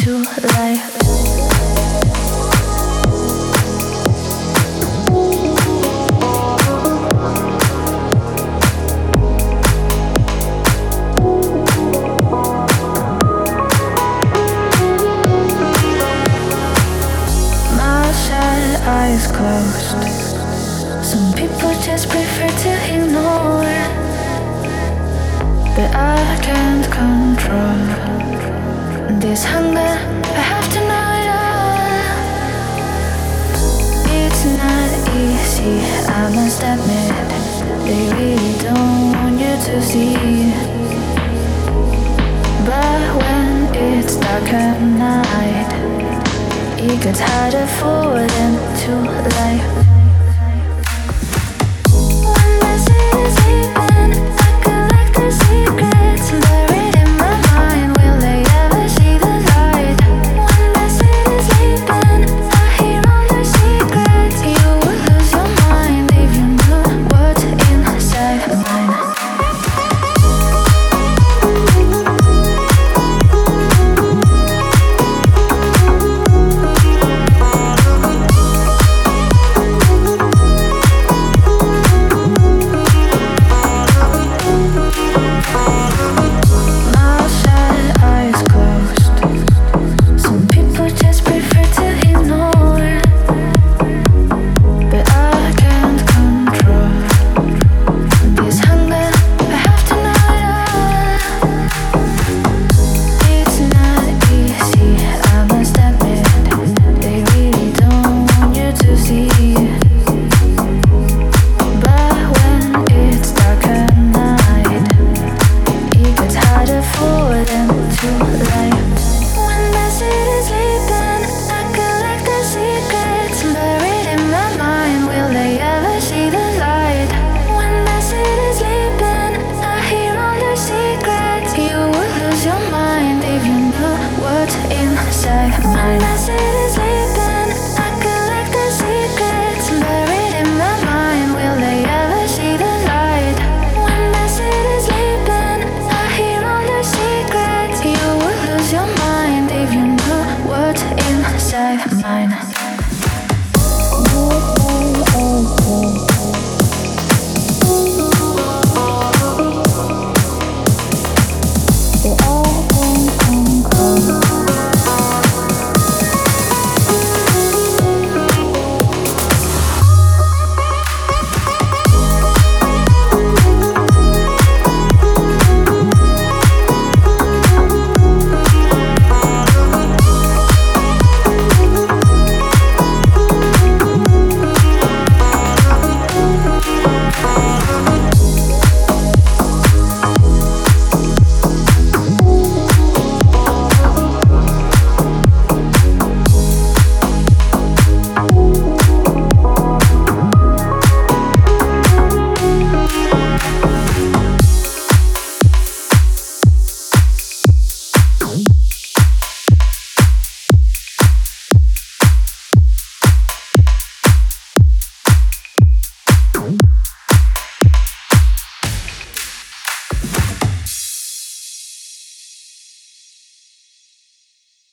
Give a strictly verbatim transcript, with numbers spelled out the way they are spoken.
to life. Eyes closed. Some people just prefer to ignore, but I can't control this hunger. I have to know it all. It's not easy, I must admit. They really don't want you to see, but when it's dark at night, it gets harder for them to life. When the city's sleeping, I collect their secrets buried in my mind. Will they ever see the light? When the city's sleeping, I hear all their secrets. You would lose your mind if you knew what's inside mine. When the city's sleeping, I collect the secrets buried in my mind. Will they ever see the light? When the city's sleeping, I hear all their secrets. You would lose your mind if you knew what's inside mine.